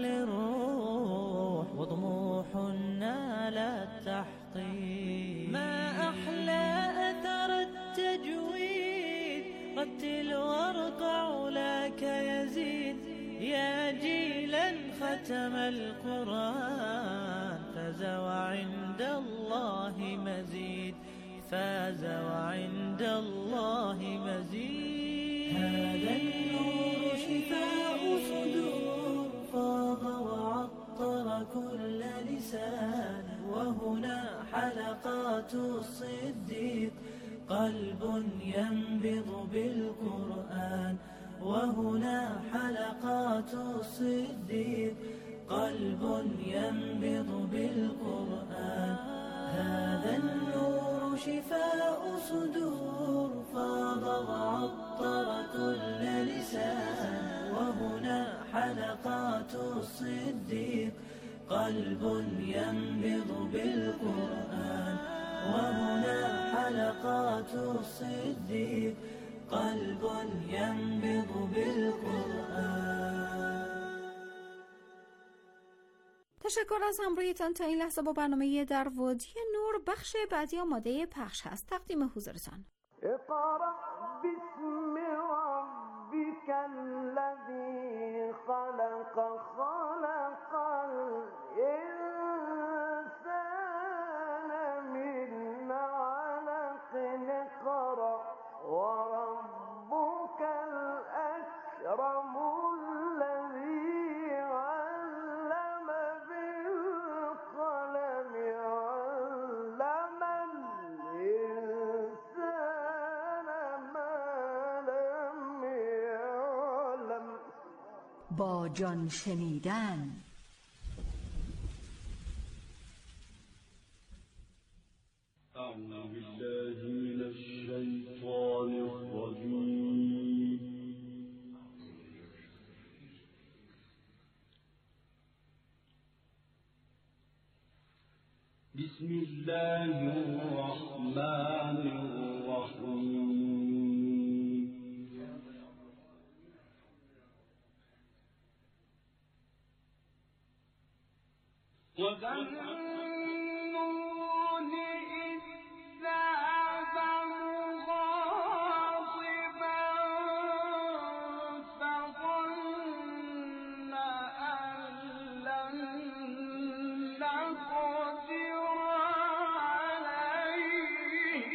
للروح وطموح نالت تحطيم. ما أحلى أثر التجويد، رتل وارقع لك يزيد. يا جيلا ختم القرآن، فاز وعند الله مزيد، فاز وعند الله مزيد. هذا النور شفاء صدور، فاض وعطر كل لسان. وهنا حلقات الصديق، قلب ينبض بالقرآن. وهنا حلقات الصديق، قلب ينبض بالقرآن. هذا النور شفاء صدور، فاض وعطر كل لسان. وهنا حلقات الصديق، قلب ينبض بالقرآن. وهنا حلقات الصديق، قلب ينبض بالقرآن. تشکر از همراهیتان تا این لحظه با برنامه در وادی نور. بخش بعدی آماده پخش هست. تقدیم حضورتان. اقرأ باسم ربك الذي خلق، خلق الإنسان من علق. اقرأ وربك الأكرم الذي علم بالقلم، علم الإنسان ما لم يعلم. با جان شنیدن. أعوذ بالله من الشيطان الرجيم. بسم الله الرحمن الرحيم. وذنون إذ ذهب مغاضبا فظن أن لن نقدر عليه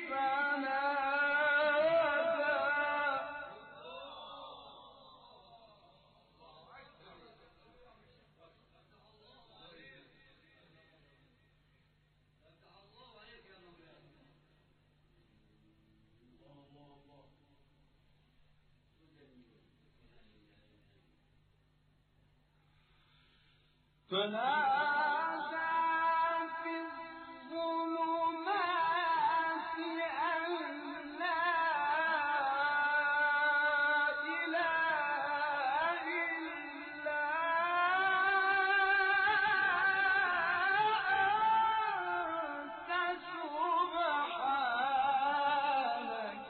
فنادى في الظلمات أن لا إله إلا أنت سبحانك.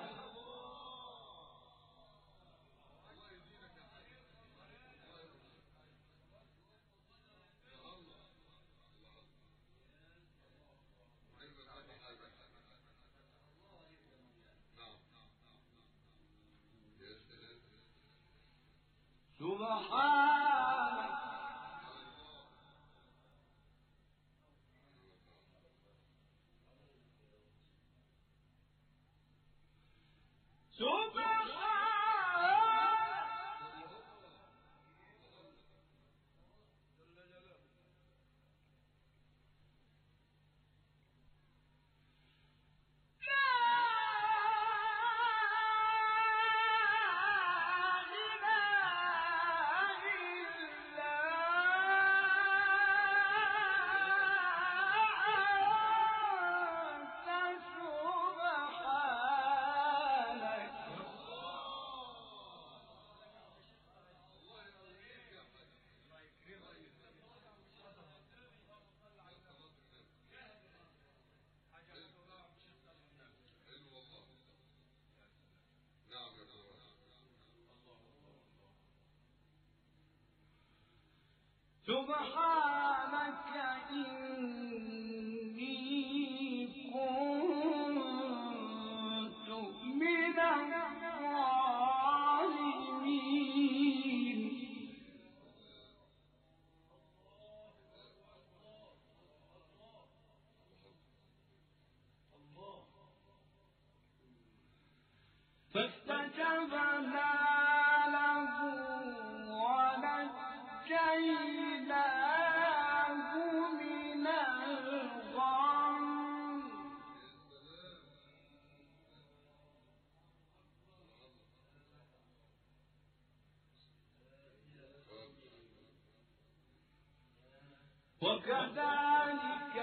وكذلك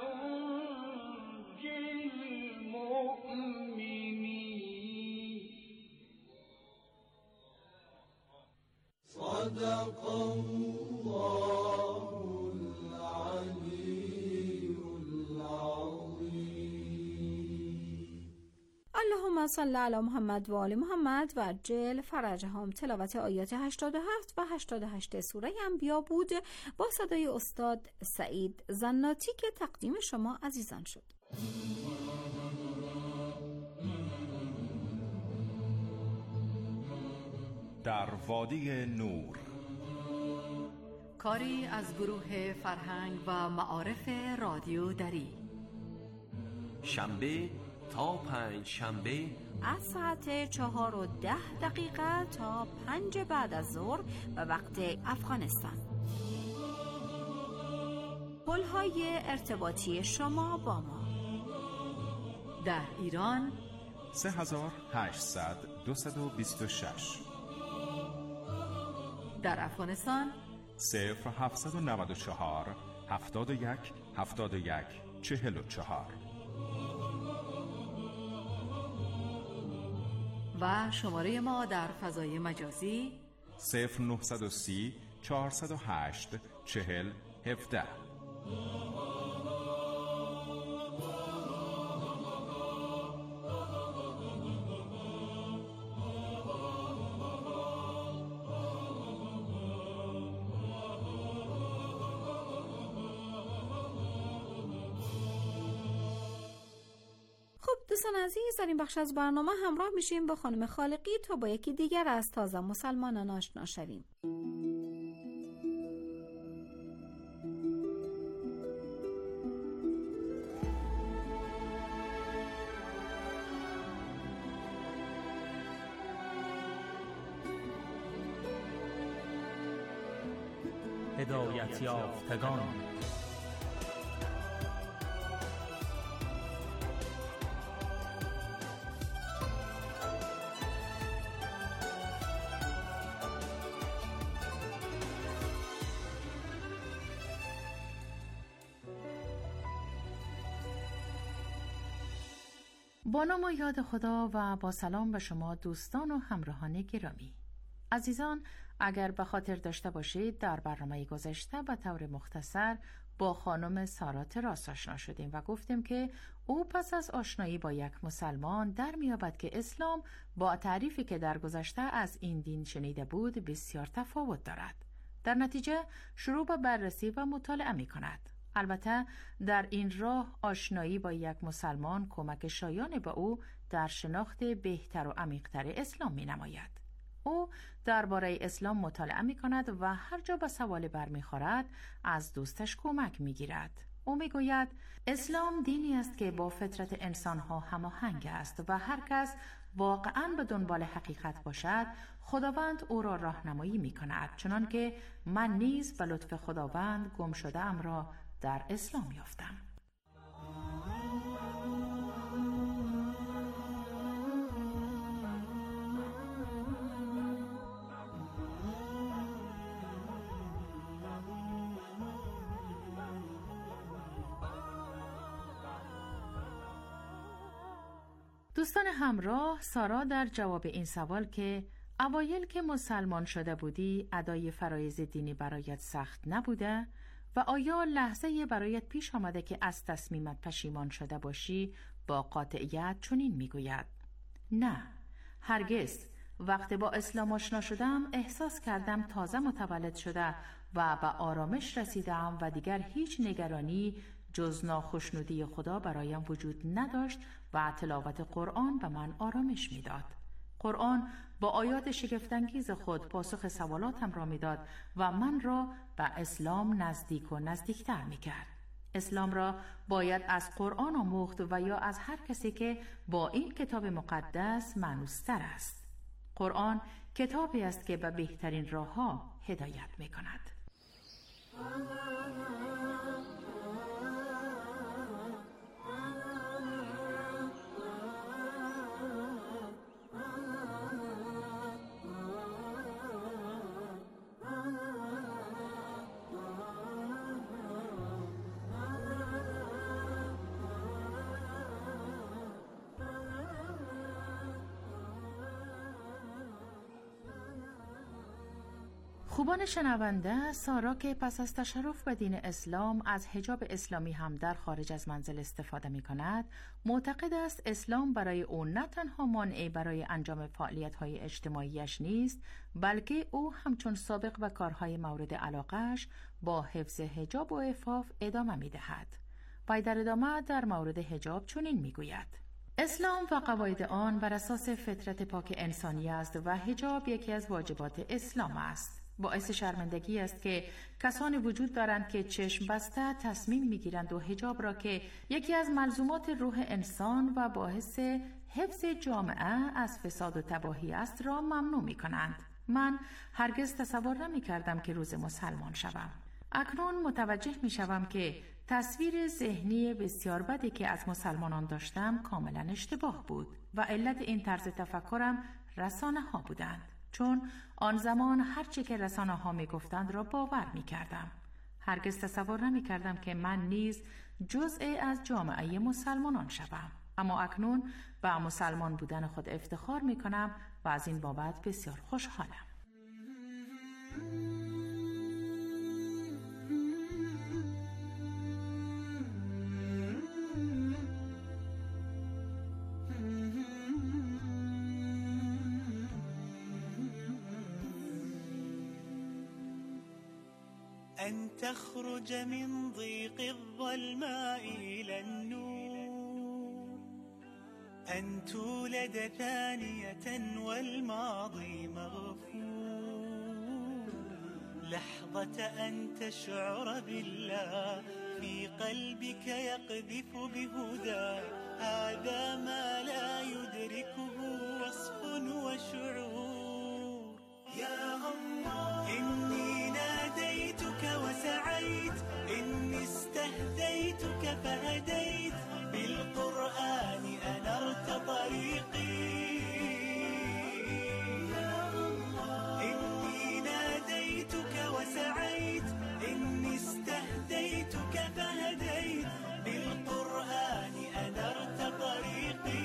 ننجي المؤمنين صدق الله العلي العظيم. اللهم صل علی محمد و آل محمد و عجل فرجهم. تلاوت آیات 87 و 88 سوره انبیا بود با صدای استاد سعید زناتی که تقدیم شما عزیزان شد. در وادی نور، کاری از گروه فرهنگ و معارف رادیو دری. شنبه تا پنج شنبه از ساعت 4:10 تا 5 بعد از ظهر به وقت افغانستان. پل‌های ارتباطی شما با ما: در ایران 3800 226، در افغانستان 0794 71 71 44 و شماره ما در فضای مجازی 0930 408 40 17. دوستان عزیز، در این بخش از برنامه همراه میشیم با خانم خالقی تا با یکی دیگر از تازه مسلمانان آشنا شویم. هدایت یافتگان. با نام و یاد خدا و با سلام به شما دوستان و همراهان گرامی. عزیزان، اگر به خاطر داشته باشید در برنامه گذشته به طور مختصر با خانم سارا تراس آشنا شدیم و گفتیم که او پس از آشنایی با یک مسلمان در میابد که اسلام با تعریفی که در گذشته از این دین شنیده بود بسیار تفاوت دارد. در نتیجه شروع به بررسی و مطالعه می کند. البته در این راه آشنایی با یک مسلمان کمک شایان به او در شناخت بهتر و عمیق‌تر اسلام می نماید. او درباره اسلام مطالعه می کند و هر جا به سوال برمیخورد از دوستش کمک می گیرد. او می گوید اسلام دینی است که با فطرت انسانها هماهنگ است و هر کس واقعاً به دنبال حقیقت باشد خداوند او را راهنمایی می کند، چنان که من نیز به لطف خداوند گم شده ام را در اسلام یافتم. دوستان همراه، سارا در جواب این سوال که اوایل که مسلمان شده بودی ادای فرایض دینی برایت سخت نبوده و آیا لحظه برایت پیش آمده که از تصمیمت پشیمان شده باشی، با قاطعیت چنین میگوید: نه، هرگز. وقتی با اسلام آشنا شدم احساس کردم تازه متولد شده و به آرامش رسیدم و دیگر هیچ نگرانی جز ناخشنودی خدا برایم وجود نداشت و تلاوت قرآن به من آرامش میداد. قرآن با آیات شگفت‌انگیز خود پاسخ سوالاتم را میداد و من را به اسلام نزدیک و نزدیکتر میکرد. اسلام را باید از قرآن آموخت و یا از هر کسی که با این کتاب مقدس مانوستر است. قرآن کتابی است که به بهترین راه‌ها هدایت میکند. خوبان شنونده، سارا که پس از تشرف به دین اسلام از حجاب اسلامی هم در خارج از منزل استفاده می کند، معتقد است اسلام برای او نه تنها مانعی برای انجام فعالیت‌های اجتماعیش نیست، بلکه او همچون سابق و کارهای مورد علاقهش با حفظ حجاب و عفاف ادامه می دهد. و در ادامه در مورد حجاب چنین می گوید: اسلام و قواعد آن بر اساس فطرت پاک انسانی است و حجاب یکی از واجبات اسلام است. باعث شرمندگی است که کسانی وجود دارند که چشم بسته تصمیم میگیرند و حجاب را که یکی از ملزومات روح انسان و باعث حفظ جامعه از فساد و تباهی است را ممنوع می کنند. من هرگز تصور نمی کردم که روز مسلمان شوم. اکنون متوجه می شوم که تصویر ذهنی بسیار بدی که از مسلمانان داشتم کاملا اشتباه بود و علت این طرز تفکرم رسانه ها بودند، چون آن زمان هرچه که رسانه ها می گفتند را باور می کردم. هرگز تصور نمی کردم که من نیز جزئی از جامعه مسلمانان شوم. اما اکنون به مسلمان بودن خود افتخار می کنم و از این بابت بسیار خوشحالم. أن تخرج من ضيق الظلماء إلى النور، أن تولد ثانية والماضي مغفور، لحظة أن تشعر بالله في قلبك يقذف بهدى، هذا ما لا يدركه وصف وشعور. يا الله إني ناديتك وسعيت، إني استهديتك فهديت، بالقرآن أنرت طريقي. يا الله إني ناديتك وسعيت، إني استهديتك فهديت، بالقرآن أنرت طريقي.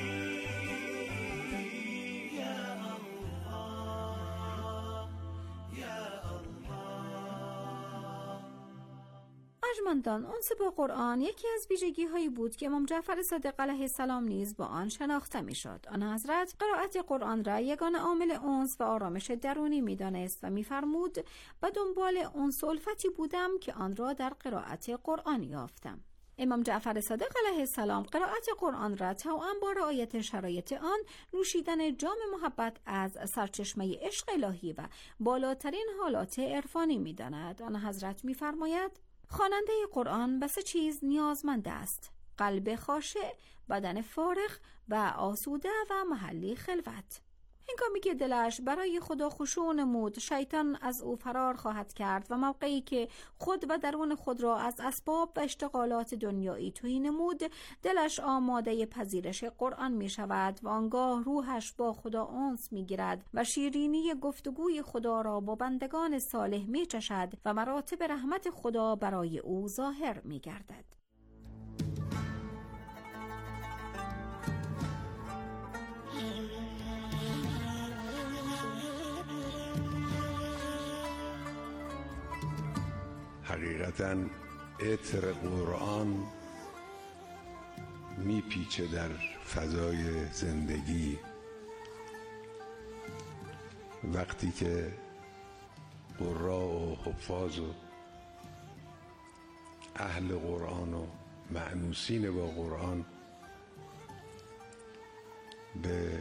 ارجمندان، انس با قرآن یکی از ویژگی هایی بود که امام جعفر صادق علیه السلام نیز با آن شناخته می شد. آن حضرت قرائت قرآن را یگانه عامل انس و آرامش درونی می دانست و می فرمود به دنبال انس و الفتی بودم که آن را در قرائت قرآن یافتم. امام جعفر صادق علیه السلام قرائت قرآن را توأم با رعایت شرایط آن نوشیدن جام محبت از سرچشمه عشق الهی و بالاترین حالات عرفانی می داند. آن حضرت می فرماید: خواننده قرآن به 3 چیز نیازمند است: قلب خاشع، بدن فارغ و آسوده و محلی خلوت. هنگامی که دلش برای خدا خشوع نمود، شیطان از او فرار خواهد کرد و موقعی که خود و درون خود را از اسباب و اشتغالات دنیایی تهی نمود، دلش آماده پذیرش قرآن می شود و آنگاه روحش با خدا انس می گیرد و شیرینی گفتگوی خدا را با بندگان صالح می چشد و مراتب رحمت خدا برای او ظاهر می گردد. حقیقتاً عطر قرآن میپیچه در فضای زندگی. وقتی که قراء و حفاظ و اهل قرآن و مأنوسین با قرآن به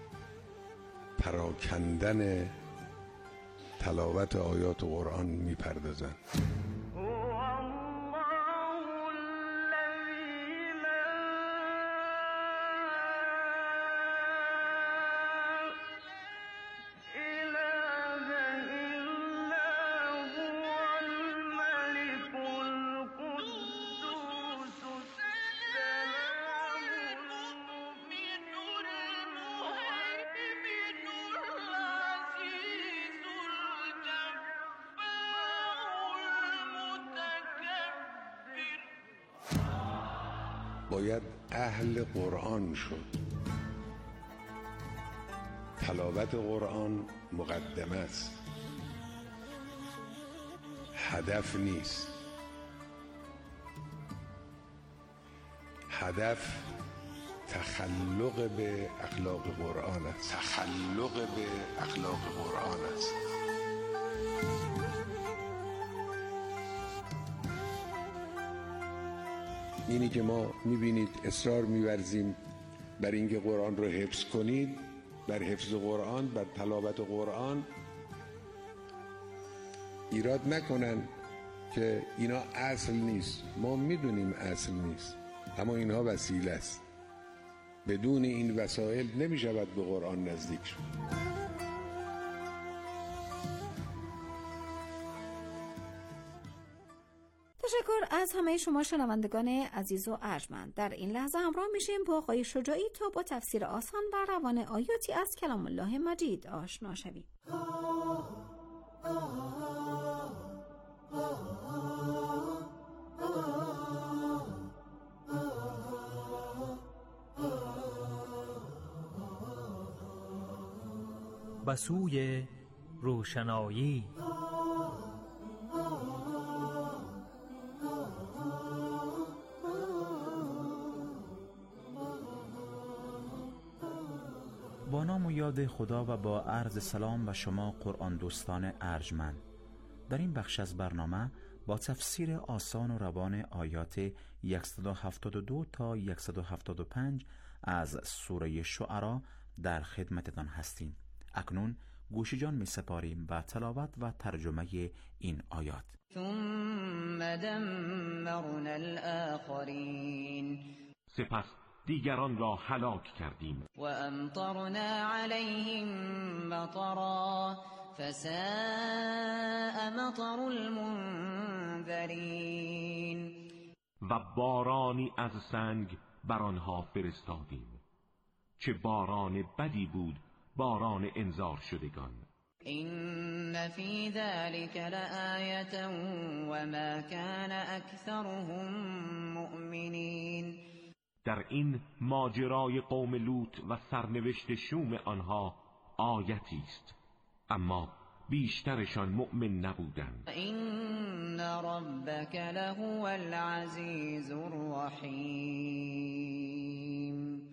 پراکندن تلاوت آیات قرآن میپردازند. باید اهل قرآن شد. تلاوت قرآن مقدمه است. هدف نیست. هدف تخلق به اخلاق قرآن است. تخلق به اخلاق قرآن است. اینی که ما میبینید اصرار می‌ورزیم بر اینکه قرآن رو حفظ کنید، بر حفظ قرآن، بر تلاوت قرآن، ایراد نکنن که اینا اصل نیست. ما میدونیم اصل نیست، اما اینها وسیله است. بدون این وسایل نمیشود به قرآن نزدیک شد. تشکر از همه شما شنوندگان عزیز و ارجمند. در این لحظه همراه میشیم با آقای شجاعی تا با تفسیر آسان و روان آیاتی از کلام الله مجید آشنا شویم. به سوی روشنایی. با نام و یاد خدا و با عرض سلام به شما قرآن دوستان ارجمند. در این بخش از برنامه با تفسیر آسان و روان آیات 172 تا 175 از سوره شعرا در خدمتتان هستیم. اکنون گوش جان می سپاریم و تلاوت و ترجمه این آیات. ثم دمرنا الآخرین. سپس دیگران را هلاک کردیم. و امطرنا علیهم مطرا فساء مطر المنذرین. و بارانی از سنگ بر آنها فرستادیم. چه باران بدی بود باران انذار شدگان. این فی ذلک لآیة و ما کان اکثرهم مؤمنین. در این ماجرای قوم لوط و سرنوشت شوم آنها آیتی است، اما بیشترشان مؤمن نبودند. این ربک لهو العزیز الرحیم.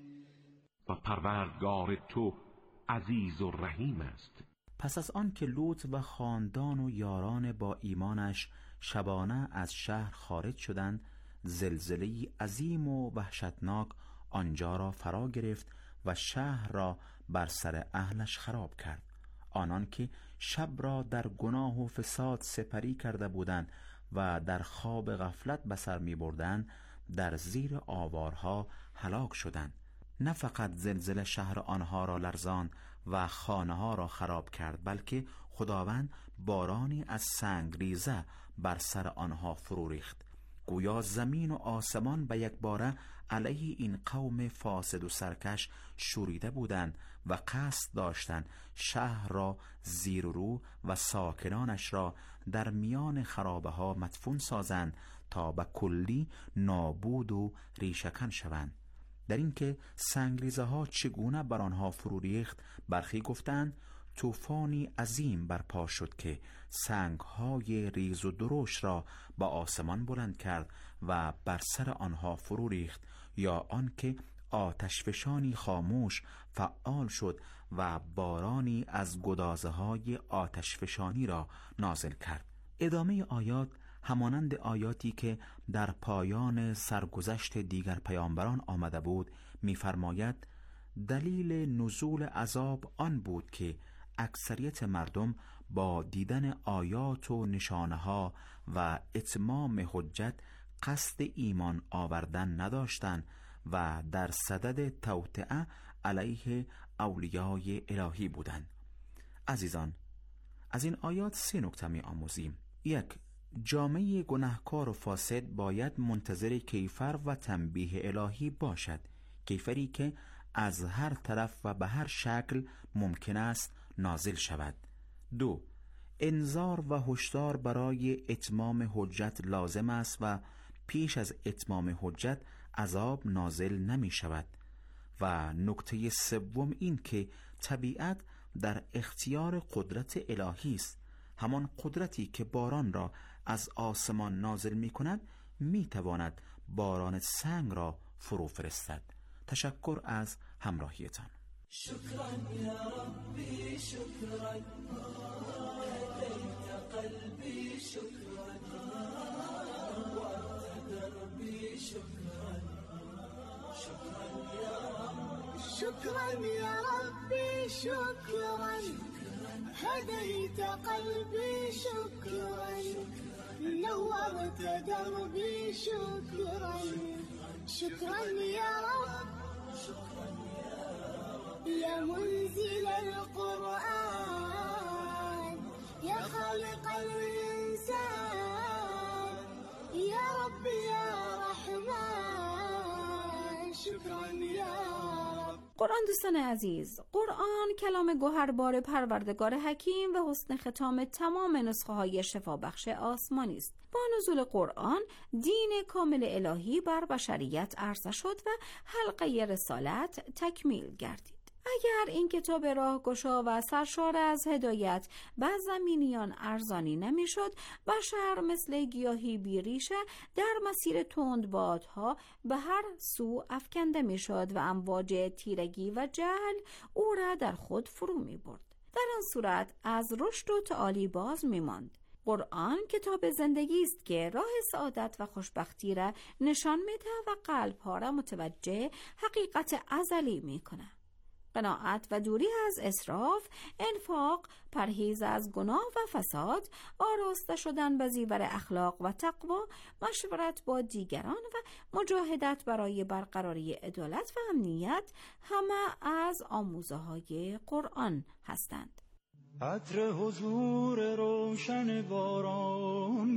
و پروردگار تو عزیز و رحیم است. پس از آن که لوط و خاندان و یاران با ایمانش شبانه از شهر خارج شدند، زلزله‌ای عظیم و وحشتناک آنجا را فرا گرفت و شهر را بر سر اهلش خراب کرد. آنان که شب را در گناه و فساد سپری کرده بودند و در خواب غفلت به سر می بردند، در زیر آوارها هلاک شدند. نه فقط زلزله شهر آنها را لرزاند و خانه ها را خراب کرد، بلکه خداوند بارانی از سنگریزه بر سر آنها فرو ریخت. گویا زمین و آسمان به یک باره علیه این قوم فاسد و سرکش شوریده بودند و قصد داشتند شهر را زیر و رو و ساکنانش را در میان خرابه ها مدفون سازند تا به کلی نابود و ریشه‌کن شوند. در اینکه سنگریزه ها چگونه بر آنها فرو ریخت، برخی گفتند طوفانی عظیم برپا شد که سنگ‌های ریز و درشت را به آسمان بلند کرد و بر سر آنها فرو ریخت، یا آنکه آتشفشانی خاموش فعال شد و بارانی از گدازه‌های آتشفشانی را نازل کرد. ادامه آیات همانند آیاتی که در پایان سرگذشت دیگر پیامبران آمده بود می‌فرماید دلیل نزول عذاب آن بود که اکثریت مردم با دیدن آیات و نشانه‌ها و اتمام حجت قصد ایمان آوردن نداشتند و در صدد توطئه علیه اولیای الهی بودند. عزیزان، از این آیات 3 نکته می‌آموزیم. 1. جامعه گناهکار و فاسد باید منتظر کیفر و تنبیه الهی باشد، کیفری که از هر طرف و به هر شکل ممکن است نازل شود. 2. انذار و هشدار برای اتمام حجت لازم است و پیش از اتمام حجت عذاب نازل نمی شود. و نکته 3 این که طبیعت در اختیار قدرت الهی است، همان قدرتی که باران را از آسمان نازل می کند می تواند باران سنگ را فرو فرستد. تشکر از همراهیتان. شكرا يا ربي شكرا هديت قلبي شكرا وعدت دربي شكرا شكرا يا رب شكرا يا ربي شكرا هديت قلبي شكرا نورت دربي شكرا شكرا يا رب يا منزل القرآن يا خالق الإنسان يا رب يا رحمن شكرا يا رب. قرآن دوستان عزیز، قرآن کلام گوهربار پروردگار حکیم و حسن ختام تمام نسخه های شفابخش آسمانی است. با نزول قرآن دین کامل الهی بر بشریت عرضه شد و حلقه رسالت تکمیل گردید. اگر این کتاب راهگشا و سرشار از هدایت به زمینیان ارزانی نمیشد، بشر مثل گیاهی بیریشه در مسیر تندبادها به هر سو افکنده میشد و امواج تیرگی و جهل او را در خود فرو می برد. در آن صورت از رشد و تعالی باز می ماند. قرآن کتاب زندگی است که راه سعادت و خوشبختی را نشان میده و قلبها را متوجه حقیقت ازلی میکنه. قناعت و دوری از اسراف، انفاق، پرهیز از گناه و فساد، آراسته شدن به زیور اخلاق و تقوا، مشورت با دیگران و مجاهدت برای برقراری عدالت و امنیت همه از آموزه‌های قرآن هستند. عطر حضور روشن باران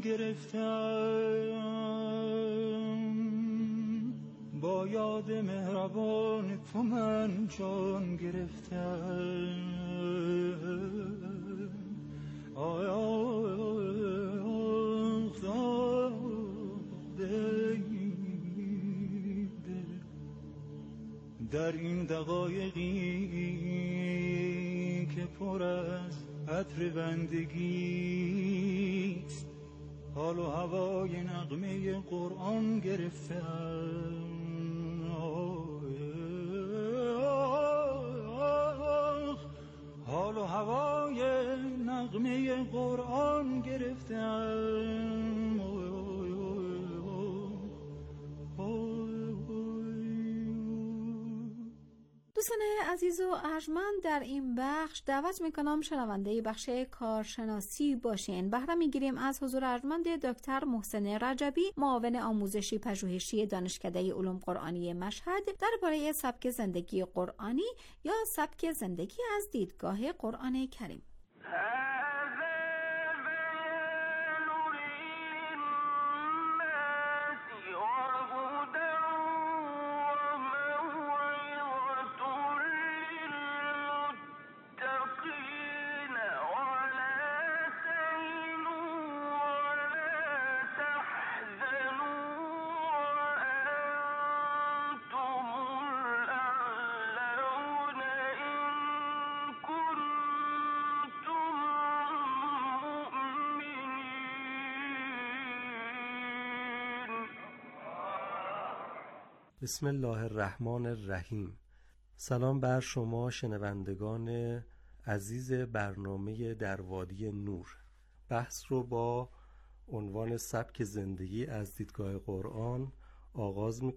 گرفتم، با یاد مهربان تو من جان گرفتم. در این دقایقی که پر از عطر بندگی است، حال و هوای نغمه قرآن گرفتم. حال و هوای نغمه قرآن گرفتم. دوستان عزیز و ارجمند، در این بخش دعوت میکنم شنونده بخش کارشناسی باشین. بهره میگیریم از حضور ارجمند دکتر محسن رجبی، معاون آموزشی پژوهشی دانشکده علوم قرآنی مشهد، درباره سبک زندگی قرآنی یا سبک زندگی از دیدگاه قرآن کریم. بسم الله الرحمن الرحیم. سلام بر شما شنوندگان عزیز برنامه در وادی نور. بحث رو با عنوان سبک زندگی از دیدگاه قرآن آغاز